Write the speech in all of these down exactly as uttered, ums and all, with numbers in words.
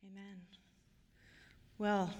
Amen. Well,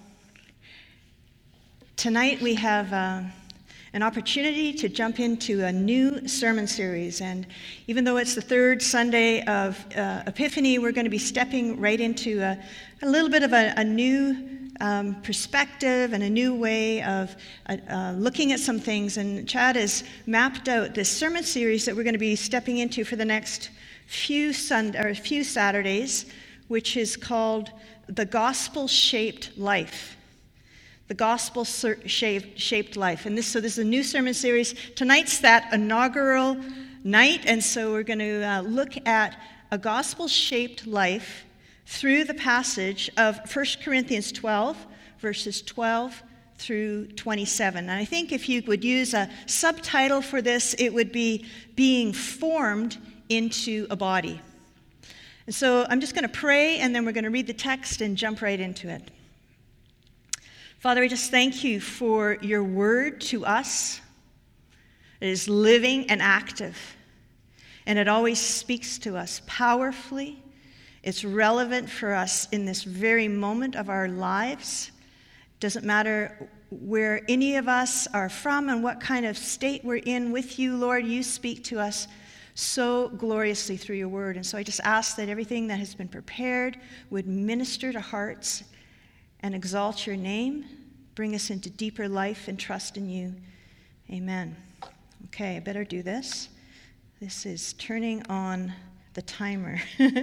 tonight we have uh, an opportunity to jump into a new sermon series. And even though it's the third Sunday of uh, Epiphany, we're going to be stepping right into a, a little bit of a, a new um, perspective and a new way of uh, uh, looking at some things. And Chad has mapped out this sermon series that we're going to be stepping into for the next few Sun- or few Saturdays, which is called The Gospel-Shaped Life. The Gospel-Shaped Life. And this, so this is a new sermon series. Tonight's that inaugural night, and so we're going to uh, look at a gospel-shaped life through the passage of First Corinthians twelve, verses twelve through twenty-seven. And I think if you would use a subtitle for this, it would be Being Formed into a Body. And so I'm just going to pray, and then we're going to read the text and jump right into it. Father, I just thank you for your word to us. It is living and active, and it always speaks to us powerfully. It's relevant for us in this very moment of our lives. It doesn't matter where any of us are from and what kind of state we're in with you, Lord, you speak to us so gloriously through your word. And so I just ask that everything that has been prepared would minister to hearts and exalt your name, bring us into deeper life and trust in you. Amen. Okay, I better do this. This is turning on the timer.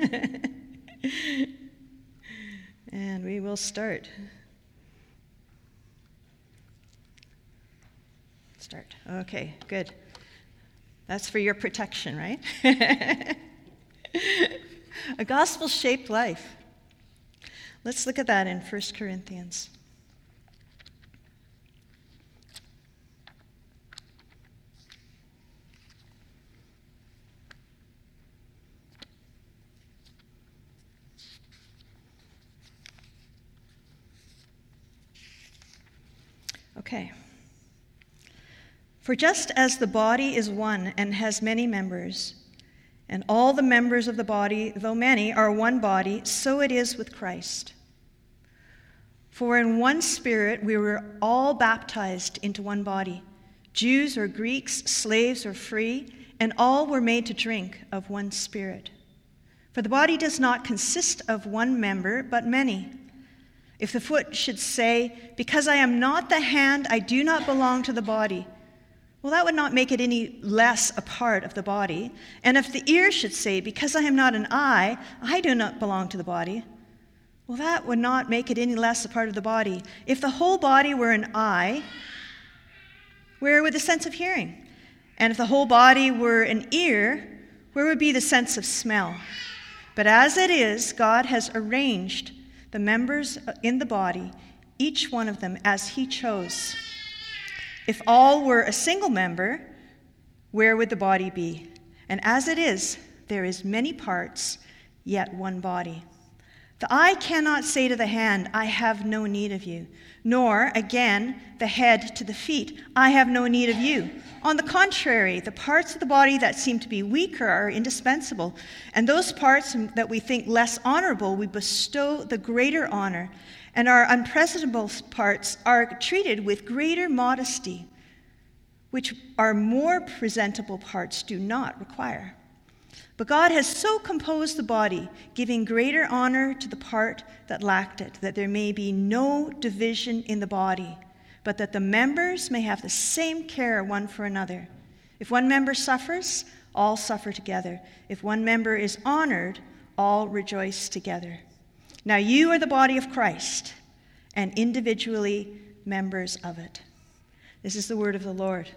And we will start. Start. Okay, good. That's for your protection, right? A gospel-shaped life. Let's look at that in First Corinthians. Okay. For just as the body is one and has many members, and all the members of the body, though many, are one body, so it is with Christ. For in one Spirit we were all baptized into one body, Jews or Greeks, slaves or free, and all were made to drink of one Spirit. For the body does not consist of one member, but many. If the foot should say, "Because I am not the hand, I do not belong to the body," well, that would not make it any less a part of the body. And if the ear should say, "Because I am not an eye, I do not belong to the body," well, that would not make it any less a part of the body. If the whole body were an eye, where would the sense of hearing? And if the whole body were an ear, where would be the sense of smell? But as it is, God has arranged the members in the body, each one of them as he chose. If all were a single member, where would the body be? And as it is, there is many parts, yet one body. The eye cannot say to the hand, "I have no need of you," nor, again, the head to the feet, "I have no need of you." On the contrary, the parts of the body that seem to be weaker are indispensable, and those parts that we think less honorable, we bestow the greater honor, and our unpresentable parts are treated with greater modesty, which our more presentable parts do not require. But God has so composed the body, giving greater honor to the part that lacked it, that there may be no division in the body, but that the members may have the same care one for another. If one member suffers, all suffer together. If one member is honored, all rejoice together. Now you are the body of Christ, and individually members of it. This is the word of the Lord.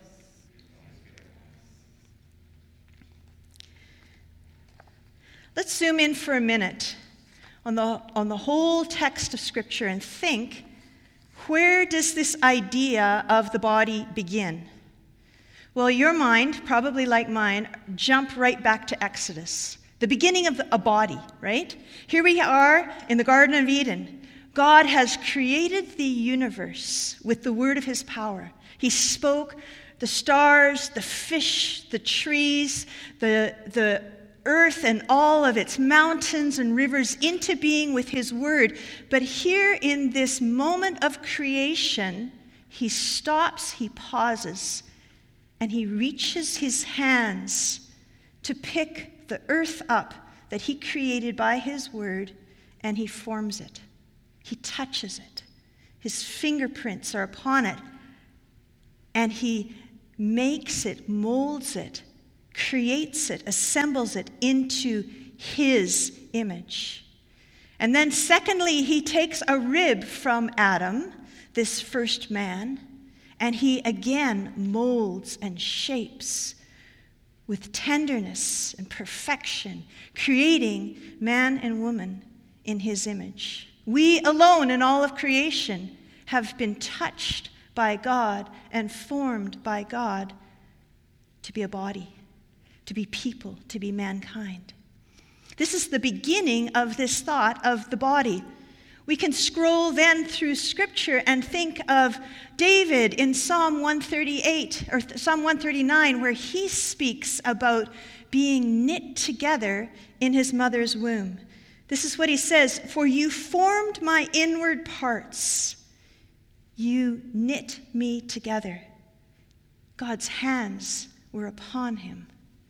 Let's zoom in for a minute on the, on the whole text of Scripture and think, where does this idea of the body begin? Well, your mind, probably like mine, jump right back to Exodus, the beginning of a body, right? Here we are in the Garden of Eden. God has created the universe with the word of his power. He spoke the stars, the fish, the trees, the, the earth and all of its mountains and rivers into being with his word. But here in this moment of creation, he stops, he pauses, and he reaches his hands to pick the earth up that he created by his word, and he forms it. He touches it. His fingerprints are upon it, and he makes it, molds it, creates it, assembles it into his image. And then secondly, he takes a rib from Adam, this first man, and he again molds and shapes with tenderness and perfection, creating man and woman in his image. We alone in all of creation have been touched by God and formed by God to be a body, to be people, to be mankind. This is the beginning of this thought of the body. We can scroll then through Scripture and think of David in Psalm one thirty-eight, or Psalm one thirty-nine, where he speaks about being knit together in his mother's womb. This is what he says, "For you formed my inward parts. You knit me together." God's hands were upon him,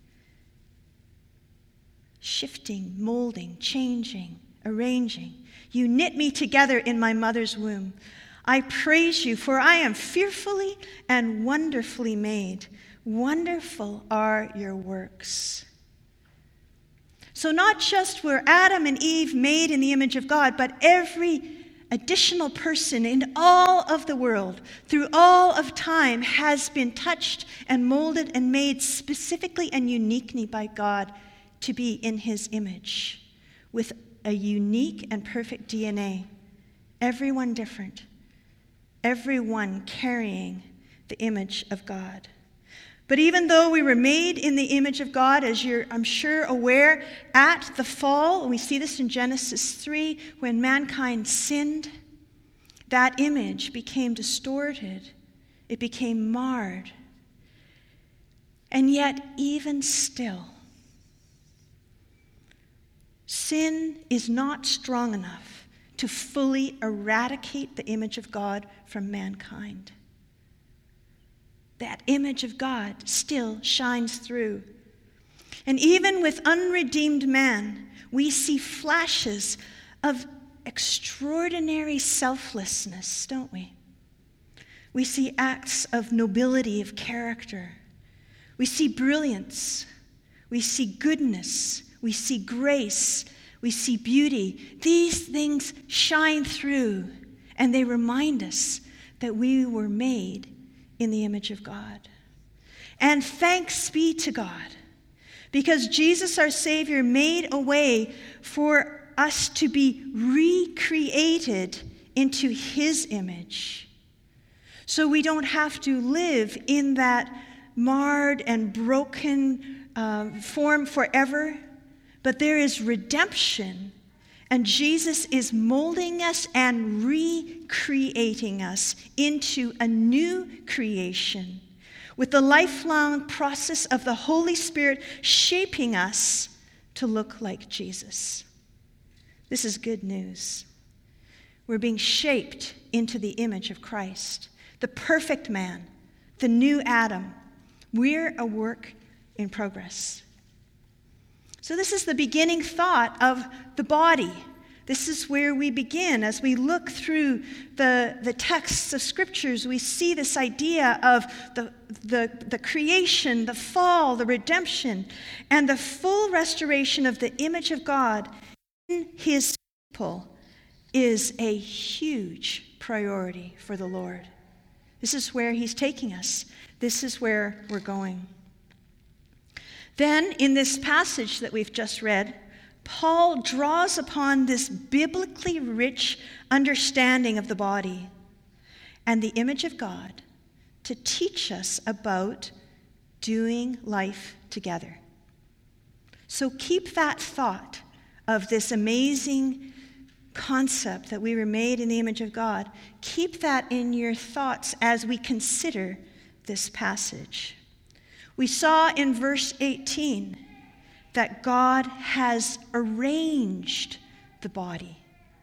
shifting, molding, changing, arranging. You knit me together in my mother's womb. I praise you, for I am fearfully and wonderfully made. Wonderful are your works. So not just were Adam and Eve made in the image of God, but every additional person in all of the world, through all of time, has been touched and molded and made specifically and uniquely by God to be in his image, with a unique and perfect D N A. Everyone different. Everyone carrying the image of God. But even though we were made in the image of God, as you're, I'm sure, aware, at the fall, we see this in Genesis three, when mankind sinned, that image became distorted. It became marred. And yet, even still, sin is not strong enough to fully eradicate the image of God from mankind. That image of God still shines through. And even with unredeemed man, we see flashes of extraordinary selflessness, don't we? We see acts of nobility of character. We see brilliance. We see goodness. We see grace. We see beauty. These things shine through, and they remind us that we were made in the image of God. And thanks be to God, because Jesus our Savior made a way for us to be recreated into his image. So we don't have to live in that marred and broken uh, form forever, but there is redemption. And Jesus is molding us and recreating us into a new creation with the lifelong process of the Holy Spirit shaping us to look like Jesus. This is good news. We're being shaped into the image of Christ, the perfect man, the new Adam. We're a work in progress. So this is the beginning thought of the body. This is where we begin. As we look through the, the texts of scriptures, we see this idea of the, the, the creation, the fall, the redemption, and the full restoration of the image of God in his people is a huge priority for the Lord. This is where he's taking us. This is where we're going. Then, in this passage that we've just read, Paul draws upon this biblically rich understanding of the body and the image of God to teach us about doing life together. So keep that thought of this amazing concept that we were made in the image of God. Keep that in your thoughts as we consider this passage. We saw in verse eighteen that God has arranged the body.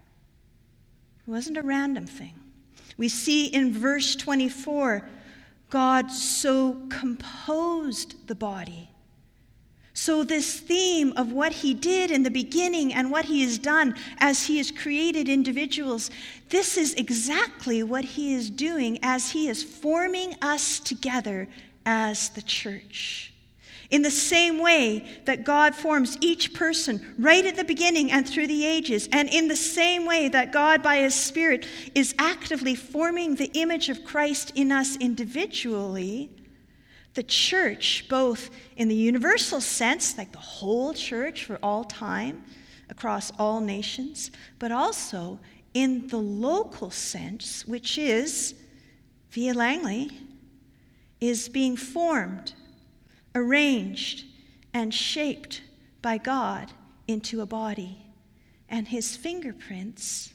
It wasn't a random thing. We see in verse twenty-four, God so composed the body. So this theme of what he did in the beginning and what he has done as he has created individuals, this is exactly what he is doing as he is forming us together as the church. In the same way that God forms each person right at the beginning and through the ages, and in the same way that God by his Spirit is actively forming the image of Christ in us individually, the church, both in the universal sense, like the whole church for all time, across all nations, but also in the local sense, which is, via Langley, is being formed, arranged, and shaped by God into a body. And his fingerprints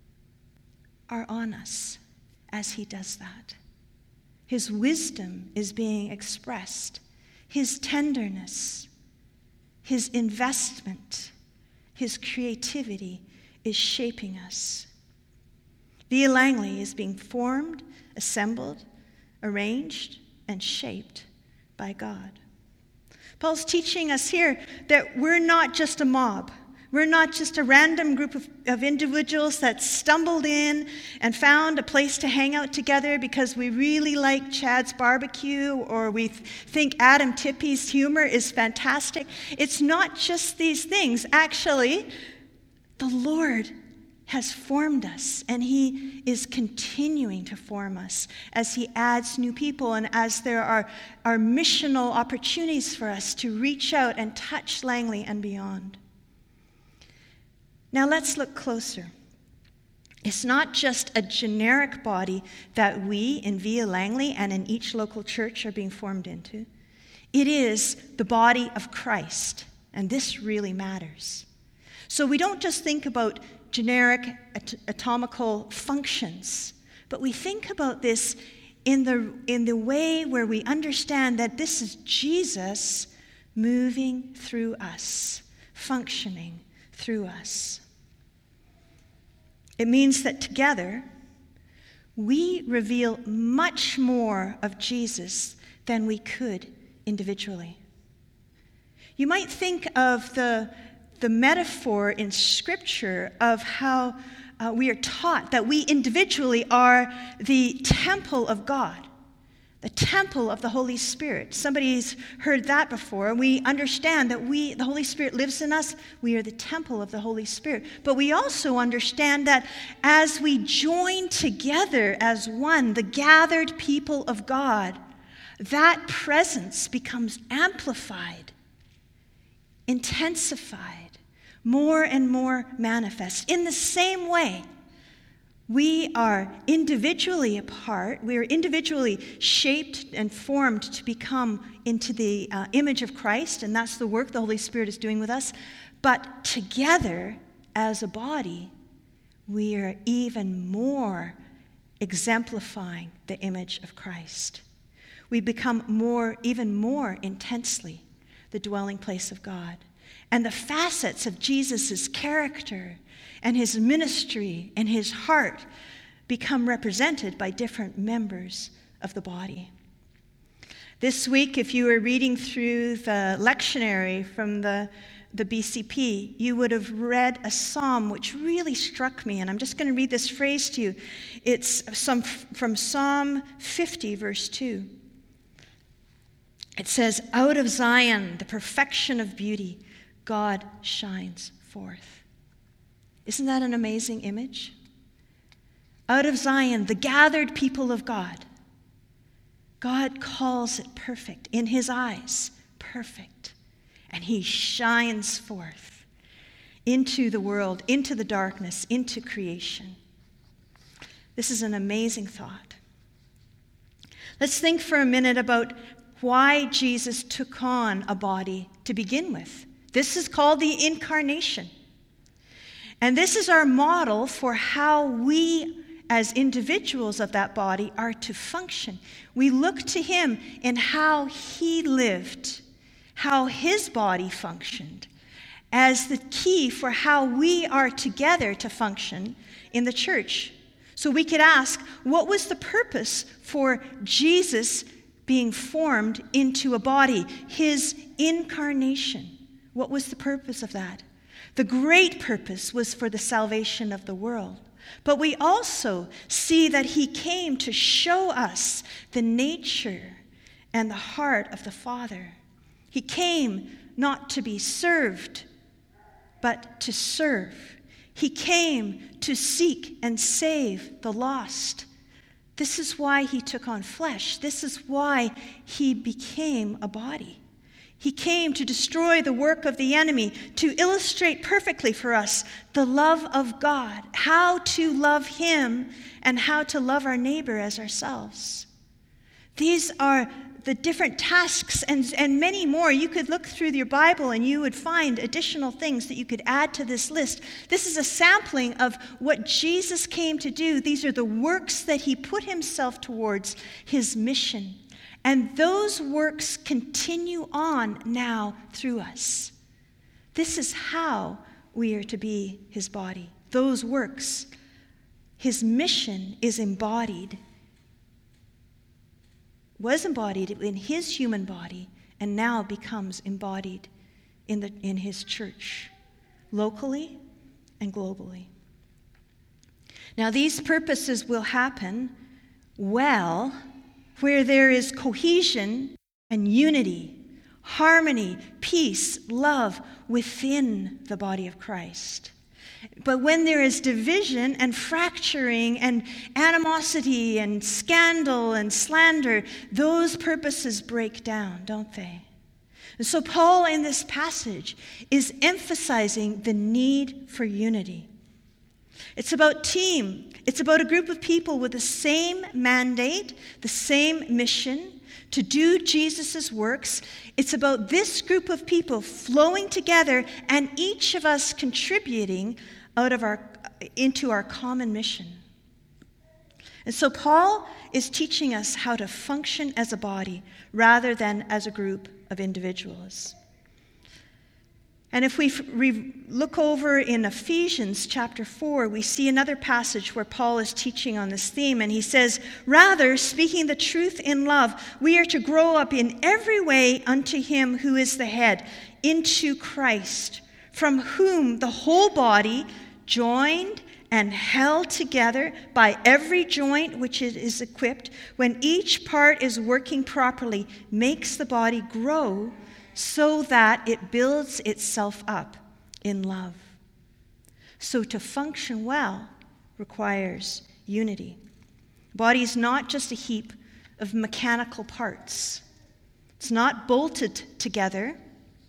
are on us as he does that. His wisdom is being expressed. His tenderness, his investment, his creativity is shaping us. Via Langley is being formed, assembled, arranged, and shaped by God. Paul's teaching us here that we're not just a mob. We're not just a random group of, of individuals that stumbled in and found a place to hang out together because we really like Chad's barbecue or we th- think Adam Tippy's humor is fantastic. It's not just these things. Actually, the Lord has formed us, and he is continuing to form us as he adds new people and as there are, are missional opportunities for us to reach out and touch Langley and beyond. Now let's look closer. It's not just a generic body that we in Via Langley and in each local church are being formed into. It is the body of Christ, and this really matters. So we don't just think about generic at- atomical functions, but we think about this in the, in the way where we understand that this is Jesus moving through us, functioning through us. It means that together we reveal much more of Jesus than we could individually. You might think of the the metaphor in Scripture of how uh, we are taught that we individually are the temple of God, the temple of the Holy Spirit. Somebody's heard that before. We understand that we, the Holy Spirit lives in us. We are the temple of the Holy Spirit. But we also understand that as we join together as one, the gathered people of God, that presence becomes amplified, intensified, more and more manifest. In the same way, we are individually apart. We are individually shaped and formed to become into the uh, image of Christ, and that's the work the Holy Spirit is doing with us. But together, as a body, we are even more exemplifying the image of Christ. We become more, even more intensely, the dwelling place of God. And the facets of Jesus' character and his ministry and his heart become represented by different members of the body. This week, if you were reading through the lectionary from the, the B C P, you would have read a psalm which really struck me, and I'm just going to read this phrase to you. It's some, from Psalm fifty, verse two. It says, "Out of Zion, the perfection of beauty, God shines forth." Isn't that an amazing image? Out of Zion, the gathered people of God, God calls it perfect. In his eyes, perfect. And he shines forth into the world, into the darkness, into creation. This is an amazing thought. Let's think for a minute about why Jesus took on a body to begin with. This is called the incarnation. And this is our model for how we, as individuals of that body, are to function. We look to him in how he lived, how his body functioned as the key for how we are together to function in the church. So we could ask, what was the purpose for Jesus being formed into a body? His incarnation. What was the purpose of that? The great purpose was for the salvation of the world. But we also see that he came to show us the nature and the heart of the Father. He came not to be served, but to serve. He came to seek and save the lost. This is why he took on flesh. This is why he became a body. He came to destroy the work of the enemy, to illustrate perfectly for us the love of God, how to love him and how to love our neighbor as ourselves. These are the different tasks and, and many more. You could look through your Bible and you would find additional things that you could add to this list. This is a sampling of what Jesus came to do. These are the works that he put himself towards, his mission. And those works continue on now through us. This is how we are to be his body. Those works. His mission is embodied, was embodied in his human body, and now becomes embodied in, the, in his church, locally and globally. Now, these purposes will happen well where there is cohesion and unity, harmony, peace, love within the body of Christ. But when there is division and fracturing and animosity and scandal and slander, those purposes break down, don't they? And so Paul in this passage is emphasizing the need for unity. It's about team. It's about a group of people with the same mandate, the same mission to do Jesus' works. It's about this group of people flowing together and each of us contributing out of our into our common mission. And so Paul is teaching us how to function as a body rather than as a group of individuals. And if we re- look over in Ephesians chapter four, we see another passage where Paul is teaching on this theme, and he says, "Rather, speaking the truth in love, we are to grow up in every way unto him who is the head, into Christ, from whom the whole body, joined and held together by every joint which it is equipped, when each part is working properly, makes the body grow so that it builds itself up in love." So to function well requires unity. Body is not just a heap of mechanical parts. It's not bolted together.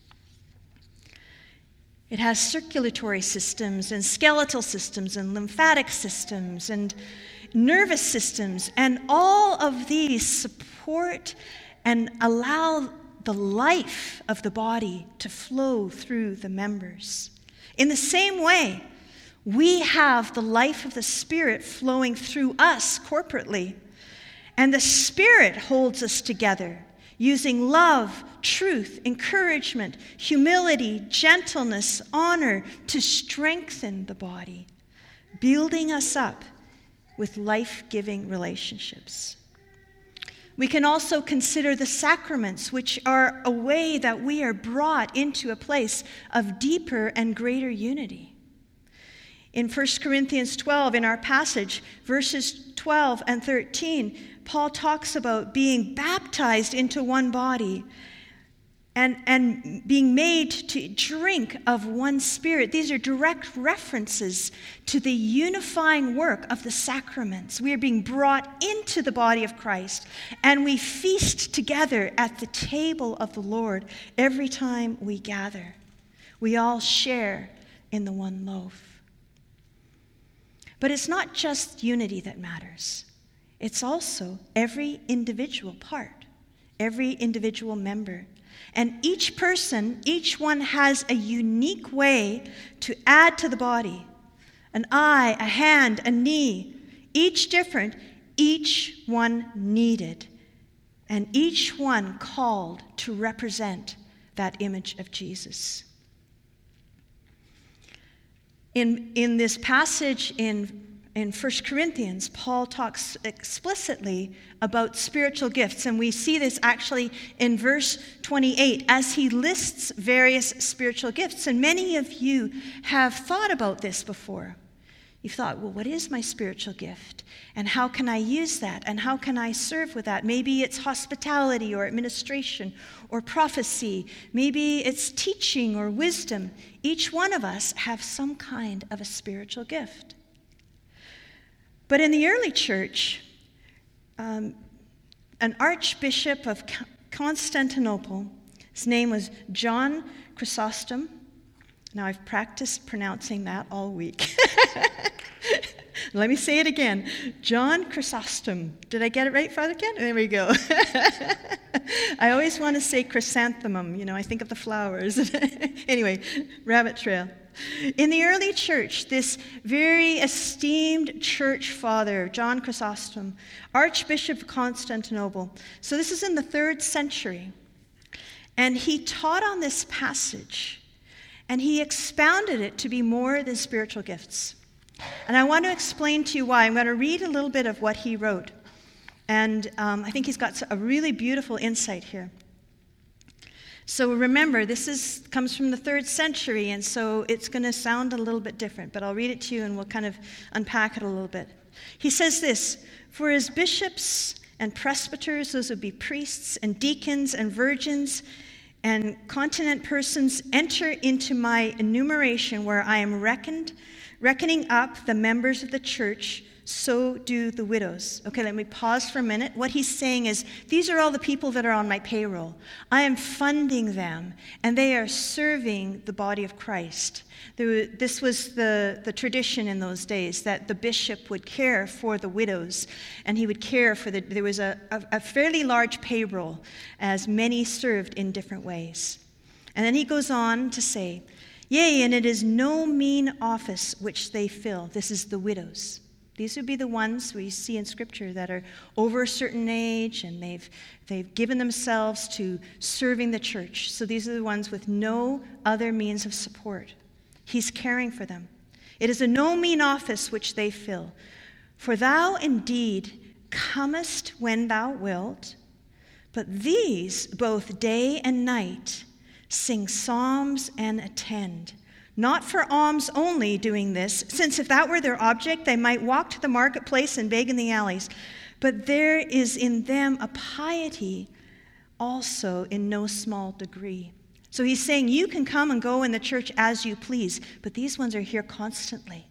It has circulatory systems and skeletal systems and lymphatic systems and nervous systems, and all of these support and allow the life of the body to flow through the members. In the same way, we have the life of the Spirit flowing through us corporately, and the Spirit holds us together using love, truth, encouragement, humility, gentleness, honor to strengthen the body, building us up with life-giving relationships. We can also consider the sacraments, which are a way that we are brought into a place of deeper and greater unity. In First Corinthians twelve, in our passage, verses twelve and thirteen, Paul talks about being baptized into one body and, and being made to drink of one Spirit. These are direct references to the unifying work of the sacraments. We are being brought into the body of Christ, and we feast together at the table of the Lord every time we gather. We all share in the one loaf. But it's not just unity that matters. It's also every individual part, every individual member. And each person, each one has a unique way to add to the body. An eye, a hand, a knee, each different, each one needed, and each one called to represent that image of Jesus. In, in this passage in In First Corinthians, Paul talks explicitly about spiritual gifts, and we see this actually in verse twenty-eight as he lists various spiritual gifts. And many of you have thought about this before. You've thought, well, what is my spiritual gift? And how can I use that? And how can I serve with that? Maybe it's hospitality or administration or prophecy. Maybe it's teaching or wisdom. Each one of us have some kind of a spiritual gift. But in the early church, um, an archbishop of Constantinople, his name was John Chrysostom. Now, I've practiced pronouncing that all week. Let me say it again. John Chrysostom. Did I get it right, Father Ken? There we go. I always want to say chrysanthemum. You know, I think of the flowers. Anyway, rabbit trail. In the early church, this very esteemed church father, John Chrysostom, Archbishop of Constantinople. So this is in the third century. And he taught on this passage, and he expounded it to be more than spiritual gifts. And I want to explain to you why. I'm going to read a little bit of what he wrote. And um, I think he's got a really beautiful insight here. So remember, this is comes from the third century, and so it's going to sound a little bit different, but I'll read it to you and we'll kind of unpack it a little bit. He says this, "For as bishops and presbyters, those would be priests and deacons and virgins and continent persons, enter into my enumeration where I am reckoned, reckoning up the members of the church, so do the widows." Okay, let me pause for a minute. What he's saying is, these are all the people that are on my payroll. I am funding them, and they are serving the body of Christ. This was the, the tradition in those days, that the bishop would care for the widows, and he would care for the, there was a, a, a fairly large payroll, as many served in different ways. And then he goes on to say, "Yea, and it is no mean office which they fill." This is the widows. These would be the ones we see in Scripture that are over a certain age, and they've they've given themselves to serving the church. So these are the ones with no other means of support. He's caring for them. "It is a no mean office which they fill. For thou indeed comest when thou wilt, but these both day and night sing psalms and attend. Not for alms only doing this, since if that were their object, they might walk to the marketplace and beg in the alleys. But there is in them a piety also in no small degree." So he's saying you can come and go in the church as you please, but these ones are here constantly,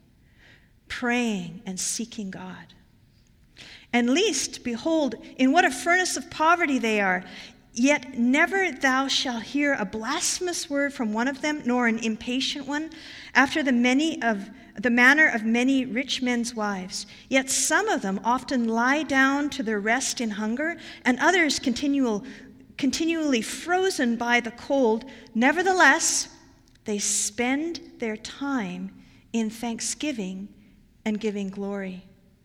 praying and seeking God. "And least, behold, in what a furnace of poverty they are. Yet never thou shalt hear a blasphemous word from one of them, nor an impatient one, after the many of the manner of many rich men's wives. Yet some of them often lie down to their rest in hunger, and others continual, continually frozen by the cold. Nevertheless, they spend their time in thanksgiving and giving glory."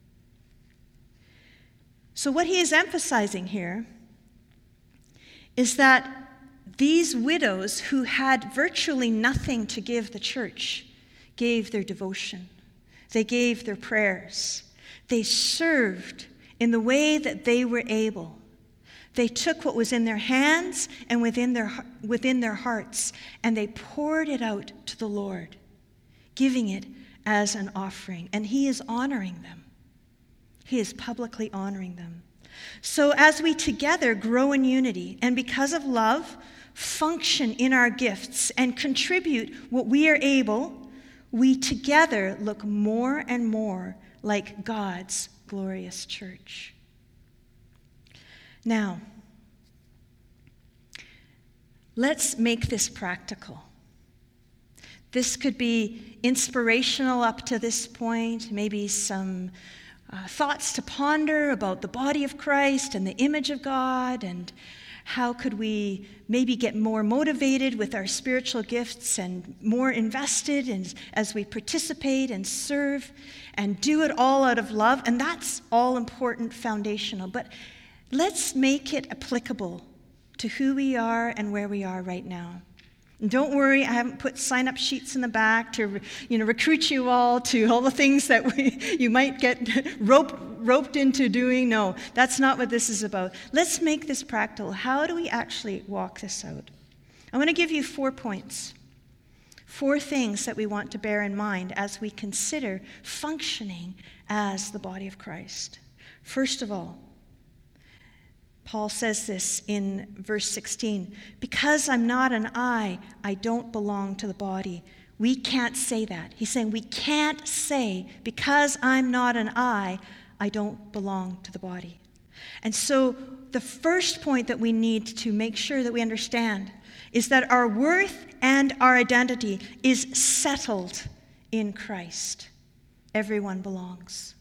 So what he is emphasizing here is that these widows who had virtually nothing to give the church gave their devotion. They gave their prayers. They served in the way that they were able. They took what was in their hands and within their, within their hearts, and they poured it out to the Lord, giving it as an offering. And he is honoring them. He is publicly honoring them. So as we together grow in unity, and because of love, function in our gifts and contribute what we are able, we together look more and more like God's glorious church. Now, let's make this practical. This could be inspirational up to this point, maybe some Uh, thoughts to ponder about the body of Christ and the image of God, and how could we maybe get more motivated with our spiritual gifts and more invested in, as we participate and serve and do it all out of love. And that's all important, foundational. But let's make it applicable to who we are and where we are right now. And don't worry, I haven't put sign-up sheets in the back to, you know, recruit you all to all the things that we, you might get roped, roped into doing. No, that's not what this is about. Let's make this practical. How do we actually walk this out? I'm going to give you four points, four things that we want to bear in mind as we consider functioning as the body of Christ. First of all, Paul says this in verse sixteen, because I'm not an eye, I don't belong to the body. We can't say that. He's saying we can't say, because I'm not an eye, I don't belong to the body. And so the first point that we need to make sure that we understand is that our worth and our identity is settled in Christ. Everyone belongs.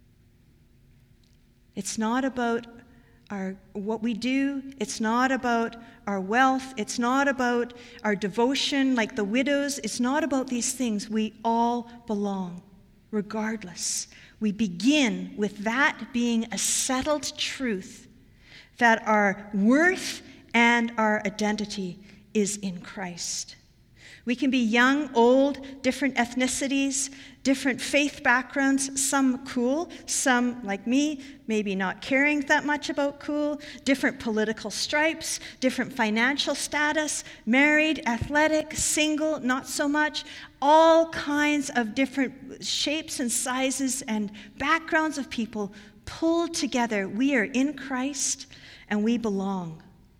It's not about our what we do. It's not about our wealth. It's not about our devotion like the widows. It's not about these things. We all belong, regardless. We begin with that being a settled truth that our worth and our identity is in Christ. We can be young, old, different ethnicities, different faith backgrounds, some cool, some, like me, maybe not caring that much about cool, different political stripes, different financial status, married, athletic, single, not so much, all kinds of different shapes and sizes and backgrounds of people pulled together. We are in Christ and we belong.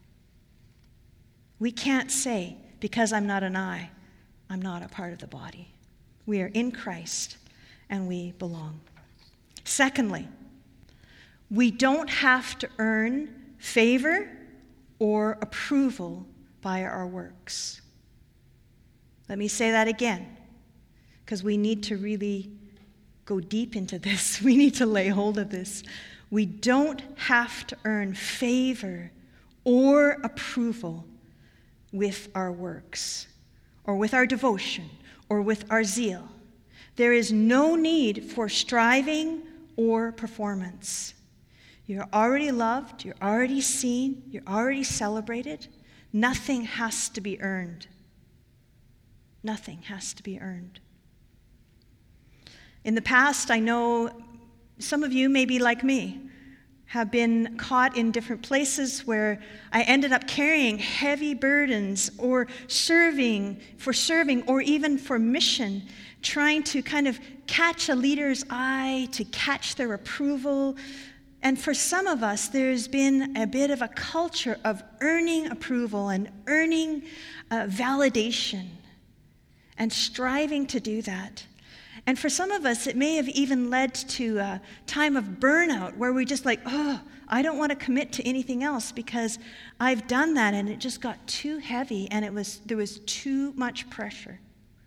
We can't say, because I'm not an eye, I'm not a part of the body. We are in Christ and we belong. Secondly, we don't have to earn favor or approval by our works. Let me say that again, because we need to really go deep into this. We need to lay hold of this. We don't have to earn favor or approval with our works, or with our devotion, or with our zeal. There is no need for striving or performance. You're already loved, you're already seen, you're already celebrated. Nothing has to be earned. Nothing has to be earned. In the past, I know some of you may be like me, have been caught in different places where I ended up carrying heavy burdens or serving, for serving or even for mission, trying to kind of catch a leader's eye, to catch their approval. And for some of us, there's been a bit of a culture of earning approval and earning uh, validation and striving to do that. And for some of us, it may have even led to a time of burnout where we're just like, oh, I don't want to commit to anything else because I've done that and it just got too heavy and it was there was too much pressure.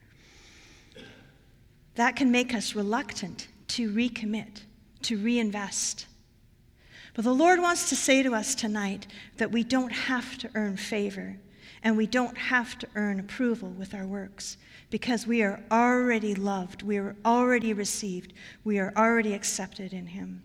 That can make us reluctant to recommit, to reinvest. But the Lord wants to say to us tonight that we don't have to earn favor and we don't have to earn approval with our works, because we are already loved, we are already received, we are already accepted in Him.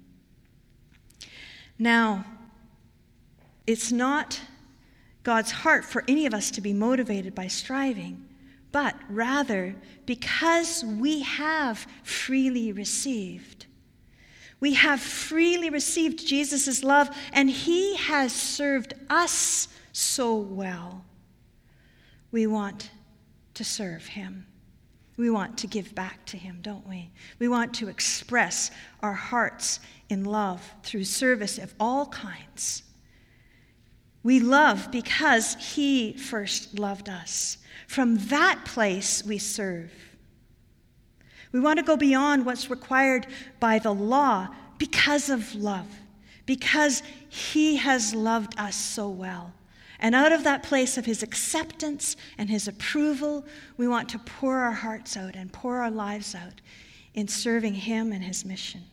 Now, it's not God's heart for any of us to be motivated by striving, but rather because we have freely received. We have freely received Jesus' love, and He has served us so well. We want to serve Him. We want to give back to Him, don't we? We want to express our hearts in love through service of all kinds. We love because He first loved us. From that place we serve. We want to go beyond what's required by the law because of love, because He has loved us so well. And out of that place of His acceptance and His approval, we want to pour our hearts out and pour our lives out in serving Him and His mission.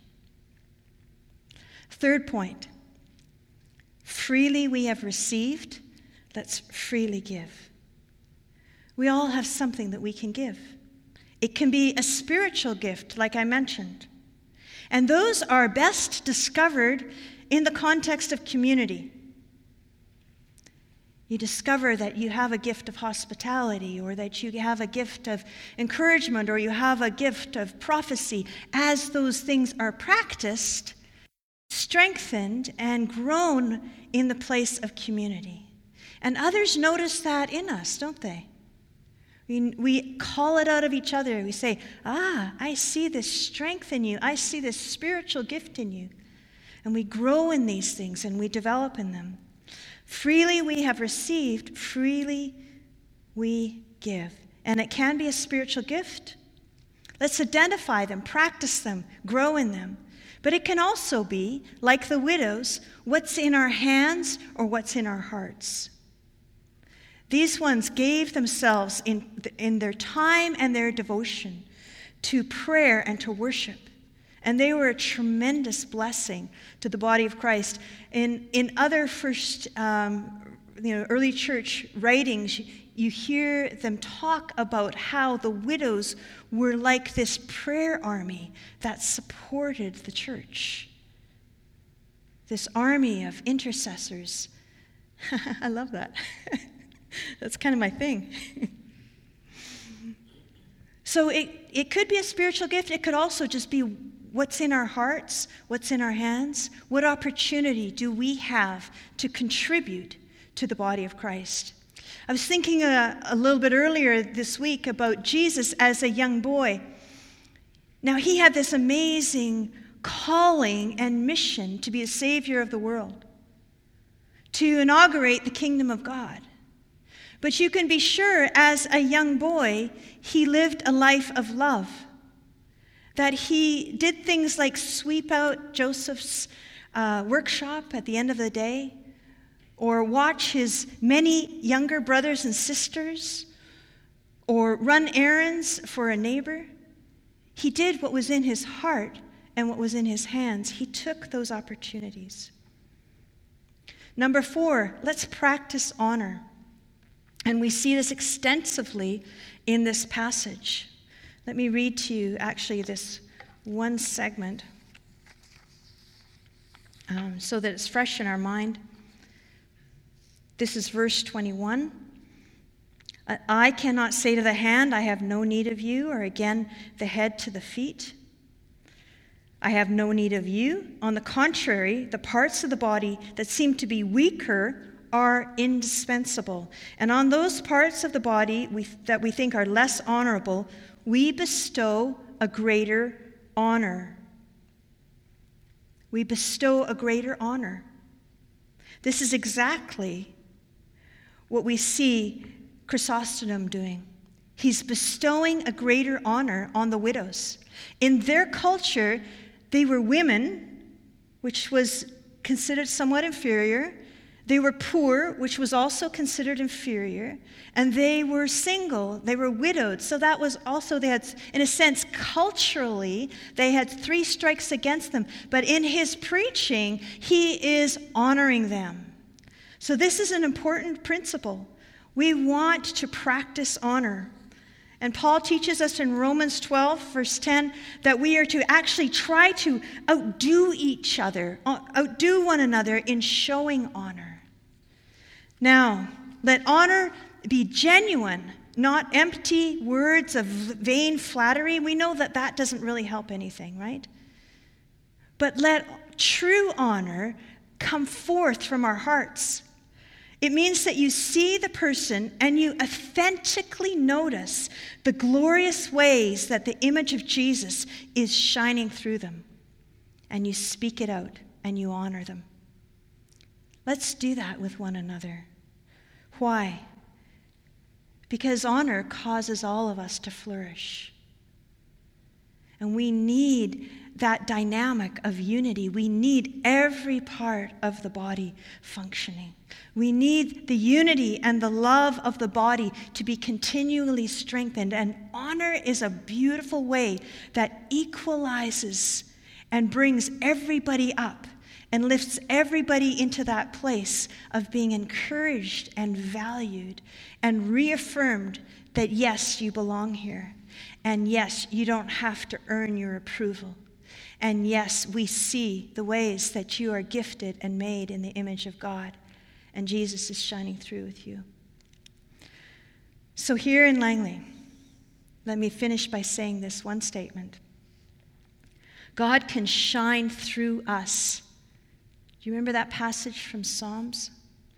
Third point, freely we have received, let's freely give. We all have something that we can give. It can be a spiritual gift, like I mentioned. And those are best discovered in the context of community. You discover that you have a gift of hospitality, or that you have a gift of encouragement, or you have a gift of prophecy. As those things are practiced, strengthened, and grown in the place of community. And others notice that in us, don't they? We, we call it out of each other. We say, ah, I see this strength in you. I see this spiritual gift in you. And we grow in these things and we develop in them. Freely we have received, freely we give. And it can be a spiritual gift. Let's identify them, practice them, grow in them. But it can also be, like the widows, what's in our hands or what's in our hearts. These ones gave themselves in, in their time and their devotion to prayer and to worship. And they were a tremendous blessing to the body of Christ. In, in other first, um, you know, early church writings, you hear them talk about how the widows were like this prayer army that supported the church. This army of intercessors. I love that. That's kind of my thing. So it, it could be a spiritual gift. It could also just be what's in our hearts, what's in our hands. What opportunity do we have to contribute to the body of Christ? I was thinking a, a little bit earlier this week about Jesus as a young boy. Now, he had this amazing calling and mission to be a savior of the world, to inaugurate the kingdom of God. But you can be sure, as a young boy, he lived a life of love. That he did things like sweep out Joseph's uh, workshop at the end of the day, or watch his many younger brothers and sisters, or run errands for a neighbor. He did what was in his heart and what was in his hands. He took those opportunities. Number four, let's practice honor. And we see this extensively in this passage. Let me read to you actually this one segment um, so that it's fresh in our mind. This is verse twenty-one. I cannot say to the hand, I have no need of you, or again, the head to the feet. I have no need of you. On the contrary, the parts of the body that seem to be weaker are indispensable. And on those parts of the body we, that we think are less honorable, we bestow a greater honor. We bestow a greater honor. This is exactly what we see Chrysostom doing. He's bestowing a greater honor on the widows. In their culture, they were women, which was considered somewhat inferior. They were poor, which was also considered inferior, and they were single, they were widowed. So that was also, they had, in a sense, culturally, they had three strikes against them. But in his preaching, he is honoring them. So this is an important principle. We want to practice honor. And Paul teaches us in Romans twelve, verse ten, that we are to actually try to outdo each other, outdo one another in showing honor. Now, let honor be genuine, not empty words of vain flattery. We know that that doesn't really help anything, right? But let true honor come forth from our hearts. It means that you see the person and you authentically notice the glorious ways that the image of Jesus is shining through them. And you speak it out and you honor them. Let's do that with one another. Why? Because honor causes all of us to flourish. And we need that dynamic of unity. We need every part of the body functioning. We need the unity and the love of the body to be continually strengthened. And honor is a beautiful way that equalizes and brings everybody up and lifts everybody into that place of being encouraged and valued and reaffirmed that, yes, you belong here. And yes, you don't have to earn your approval. And yes, we see the ways that you are gifted and made in the image of God. and Jesus is shining through with you. So here in Langley, let me finish by saying this one statement. God can shine through us. Do you remember that passage from Psalms?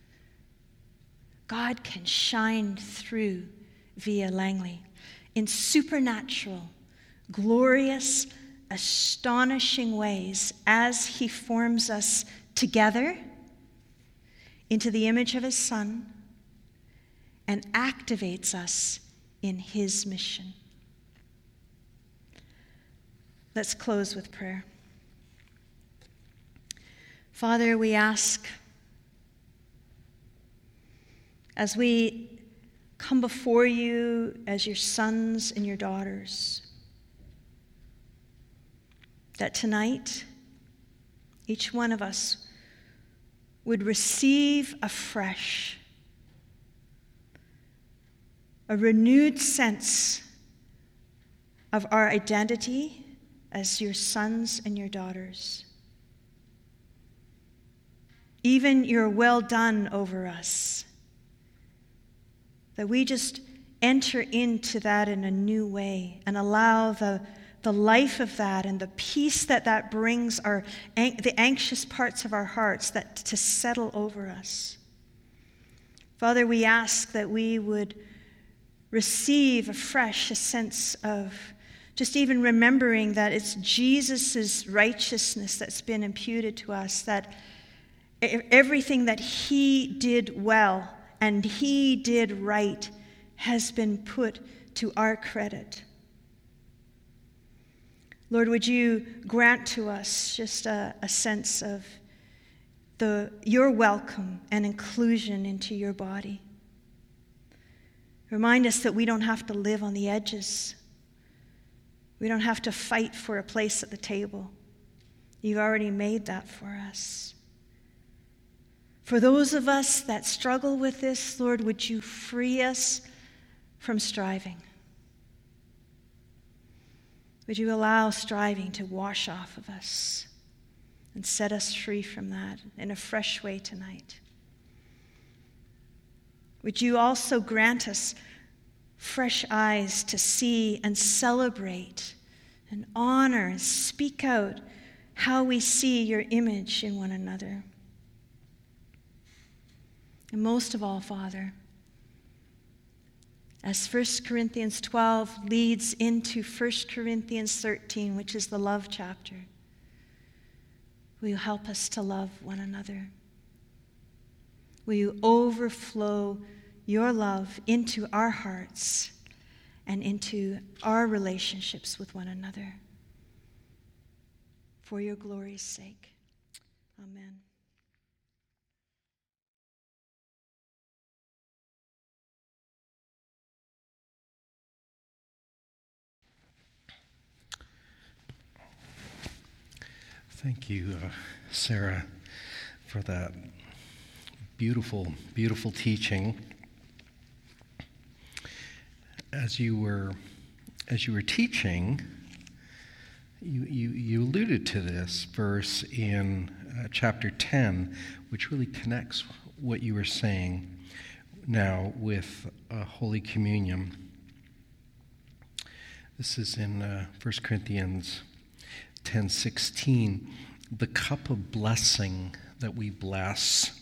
God can shine through via Langley in supernatural, glorious, astonishing ways as he forms us together into the image of his Son and activates us in his mission. Let's close with prayer. Father, we ask, as we come before you as your sons and your daughters, that tonight, each one of us would receive afresh a renewed sense of our identity as your sons and your daughters. Even your well done over us. That we just enter into that in a new way and allow the, the life of that and the peace that that brings our the anxious parts of our hearts that to settle over us. Father, we ask that we would receive afresh a sense of just even remembering that it's Jesus' righteousness that's been imputed to us, that everything that he did well and he did right has been put to our credit. Lord, would you grant to us just a, a sense of the your welcome and inclusion into your body. Remind us that we don't have to live on the edges. We don't have to fight for a place at the table. You've already made that for us. For those of us that struggle with this, Lord, would you free us from striving? Would you allow striving to wash off of us and set us free from that in a fresh way tonight? Would you also grant us fresh eyes to see and celebrate and honor and speak out how we see your image in one another? And most of all, Father, as First Corinthians twelve leads into First Corinthians thirteen, which is the love chapter, will you help us to love one another? Will you overflow your love into our hearts and into our relationships with one another? For your glory's sake. Amen. Thank you, uh, Sarah, for that beautiful, beautiful teaching. As you were, as you were teaching, you you, you alluded to this verse in uh, chapter ten, which really connects what you were saying now with uh, Holy Communion. This is in uh, First Corinthians ten sixteen, the cup of blessing that we bless,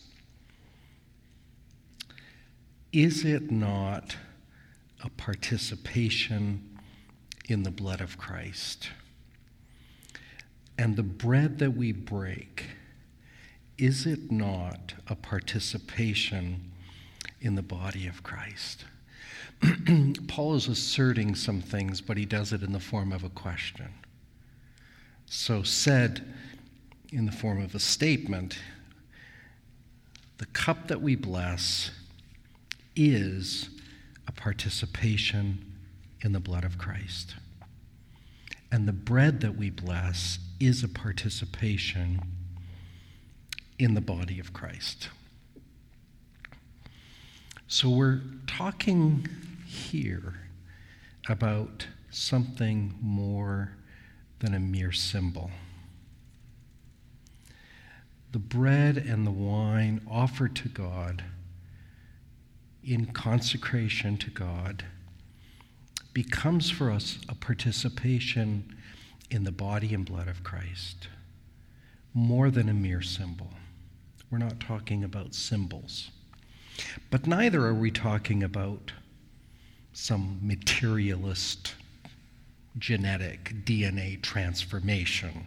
is it not a participation in the blood of Christ? And the bread that we break, is it not a participation in the body of Christ? Paul is asserting some things, but he does it in the form of a question. So said in the form of a statement, the cup that we bless is a participation in the blood of Christ. And the bread that we bless is a participation in the body of Christ. So we're talking here about something more than a mere symbol. the bread and the wine offered to God in consecration to God becomes for us a participation in the body and blood of Christ, more than a mere symbol. We're not talking about symbols, but neither are we talking about some materialist genetic D N A transformation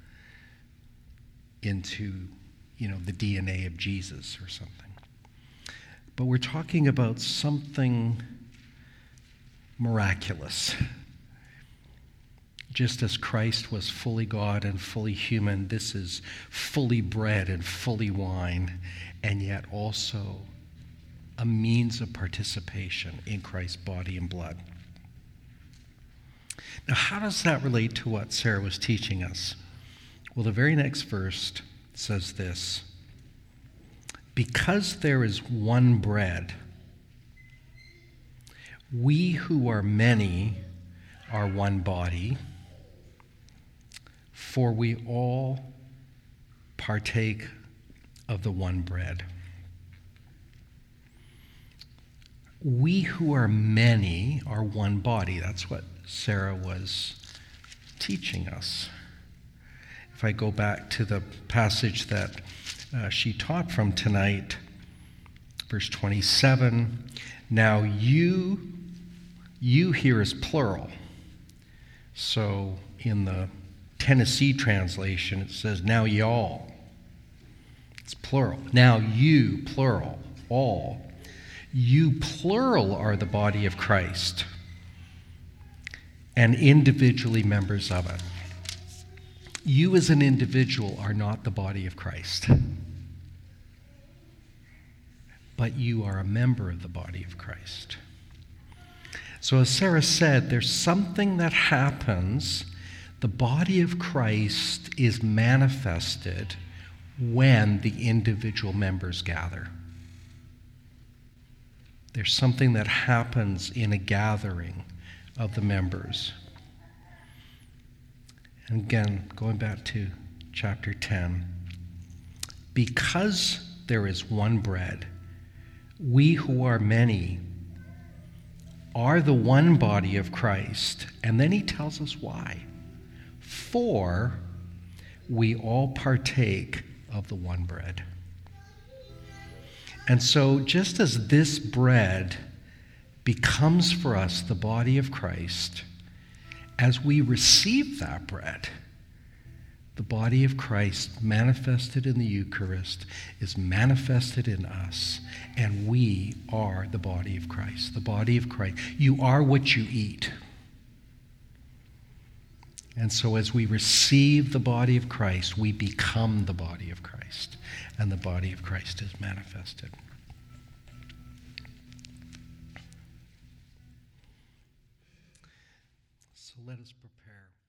into, you know, the D N A of Jesus or something. But we're talking about something miraculous. Just as Christ was fully God and fully human, this is fully bread and fully wine, and yet also a means of participation in Christ's body and blood. Now, how does that relate to what Sarah was teaching us? Well, the very next verse says this: because there is one bread, we who are many are one body, for we all partake of the one bread. We who are many are one body. That's what Sarah was teaching us. If I go back to the passage that uh, she taught from tonight, verse twenty-seven, now you, you here is plural. So in the Tennessee translation, it says, now y'all. It's plural. Now you, plural, all. You, plural, are the body of Christ and individually members of it. You as an individual are not the body of Christ, but you are a member of the body of Christ. So as Sarah said, there's something that happens. The body of Christ is manifested when the individual members gather. There's something that happens in a gathering of the members. And again, going back to chapter ten, because there is one bread, we who are many are the one body of Christ. And then he tells us why. For we all partake of the one bread. And so just as this bread becomes for us the body of Christ, as we receive that bread, the body of Christ manifested in the Eucharist is manifested in us, and we are the body of Christ. The body of Christ. You are what you eat. And so as we receive the body of Christ, we become the body of Christ, and the body of Christ is manifested. So let us prepare.